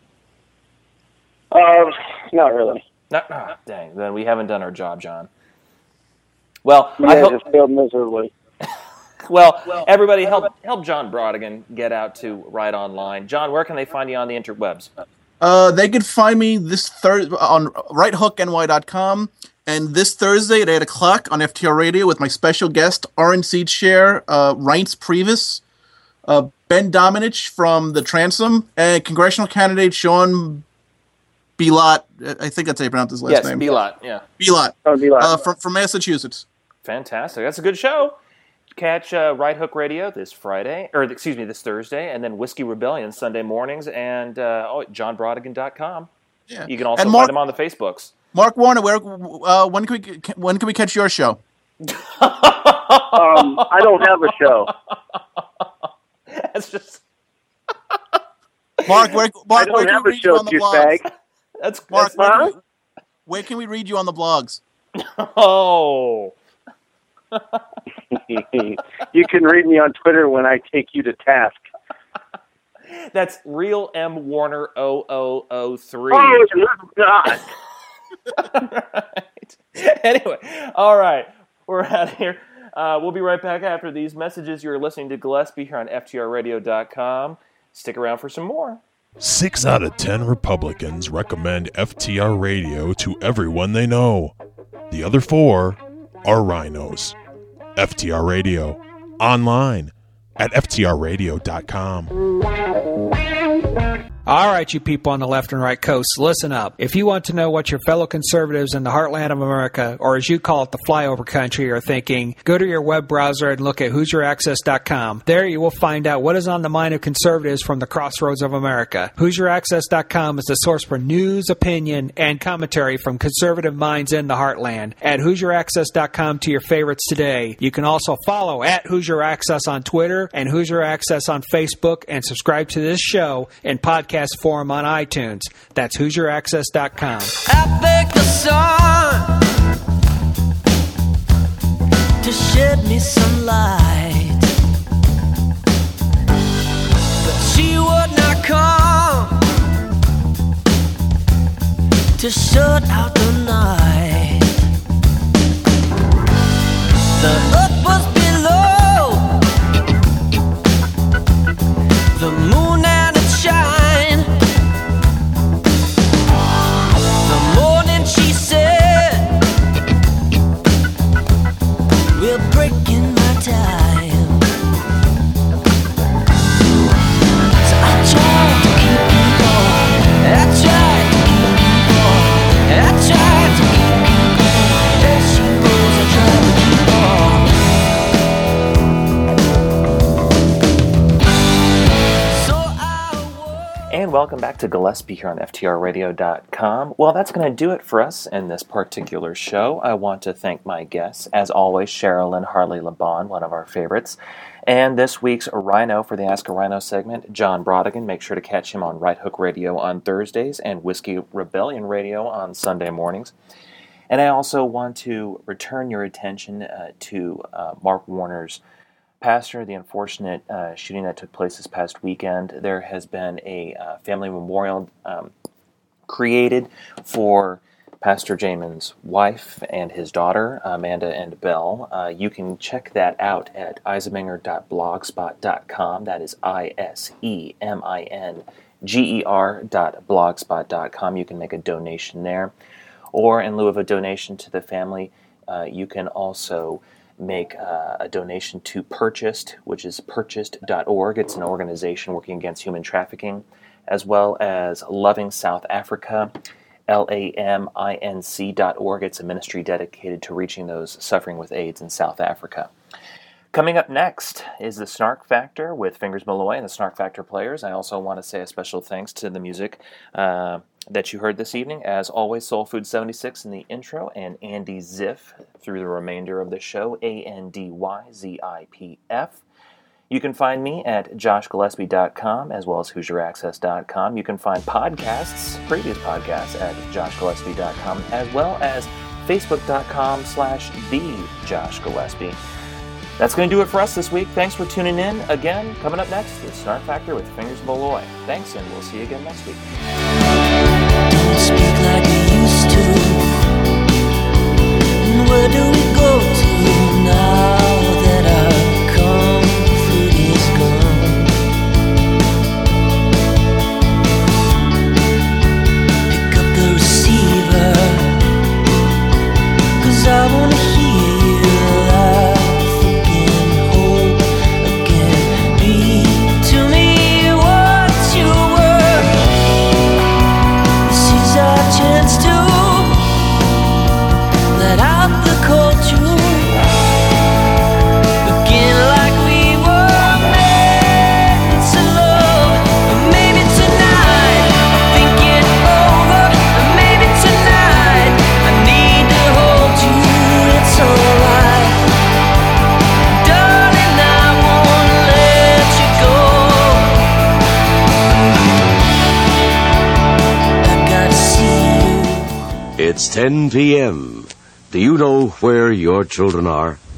Um, not really. No, oh, dang, then we haven't done our job, John. Well, yeah, I hope... just failed miserably. well, well, everybody, help help John Brodigan get out to Right Online. John, where can they find you on the interwebs? Uh, they could find me this Thursday on right hook N Y dot com, and this Thursday at eight o'clock on F T R Radio with my special guest, Orange Seat Chair, uh, Reince Priebus, uh, Ben Domenech from the Transom, and congressional candidate Sean Bilot. I think that's how you pronounce his last yes, name. Yes, Bilot, yeah. Bilot. Oh, Bilot. Uh, from, from Massachusetts. Fantastic. That's a good show. Catch uh, Right Hook Radio this Friday, or excuse me, this Thursday, and then Whiskey Rebellion Sunday mornings, and uh, oh, john brodigan dot com. Yeah. You can also Mark, find them on the Facebooks. Mark Warner, where uh, when can we when can we catch your show? um, I don't have a show. That's just Mark. Where, Mark, I don't where can have we a read show, you on the blogs? That's Mark. that's Where, huh? can we, where can we read you on the blogs? Oh. You can read me on Twitter when I take you to task. That's Real M Warner oh oh oh three. Oh, God. Right. Anyway, all right. We're out of here. Uh, we'll be right back after these messages. You're listening to Gillespie here on F T R radio dot com. Stick around for some more. Six out of ten Republicans recommend F T R Radio to everyone they know. The other four are rhinos. F T R Radio, online at F T R radio dot com. All right, you people on the left and right coasts, listen up. If you want to know what your fellow conservatives in the heartland of America, or as you call it, the flyover country, are thinking, go to your web browser and look at hoosier access dot com. There you will find out what is on the mind of conservatives from the crossroads of America. hoosier access dot com is the source for news, opinion, and commentary from conservative minds in the heartland. Add hoosier access dot com to your favorites today. You can also follow at Hoosier Access on Twitter and Hoosier Access on Facebook, and subscribe to this show in podcast form on iTunes. That's hoosier access dot com. I begged the sun to shed me some light, but she would not come to shut out the night. The earth was below, the moon and its shine. We're breaking my time, so I tried to keep you warm. I tried to keep you warm. I tried to keep you warm. As she goes, I tried to keep warm. So I And welcome back to Gillespie here on F T R radio dot com. Well, that's going to do it for us in this particular show. I want to thank my guests, as always, Sherilyn Harley LeBon, one of our favorites, and this week's Rhino for the Ask a Rhino segment, John Brodigan. Make sure to catch him on Right Hook Radio on Thursdays and Whiskey Rebellion Radio on Sunday mornings. And I also want to return your attention uh, to uh, Mark Warner's pastor, the unfortunate uh, shooting that took place this past weekend. There has been a uh, family memorial um, created for Pastor Jamin's wife and his daughter, Amanda and Belle. Uh, you can check that out at iseminger dot blogspot dot com. That is I S E M I N G E R dot blogspot dot com. You can make a donation there. Or in lieu of a donation to the family, uh, you can also make uh, a donation to Purchased, which is purchased dot org. It's an organization working against human trafficking, as well as Loving South Africa, L A M I N C dot org. It's a ministry dedicated to reaching those suffering with AIDS in South Africa. Coming up next is the Snark Factor with Fingers Malloy and the Snark Factor players. I also want to say a special thanks to the music uh, that you heard this evening. As always, Soul Food seventy-six in the intro and Andy Ziff through the remainder of the show, A N D Y Z I P F. You can find me at josh gillespie dot com as well as hoosier access dot com. You can find podcasts, previous podcasts, at josh gillespie dot com as well as facebook dot com slash the Josh Gillespie. That's going to do it for us this week. Thanks for tuning in. Again, coming up next, the Snark Factor with Fingers Malloy. Thanks, and we'll see you again next week. Don't speak like we used to. And where do we go to now that our comfort is gone? Pick up the receiver, 'cause I wanna hear you laugh. Chance to let out the cold truth, begin like we were meant to love. Maybe tonight I'll think it over. Maybe tonight I need to hold you. It's alright, darling, I won't let you go. I gotta see. It's ten p.m. Do you know where your children are?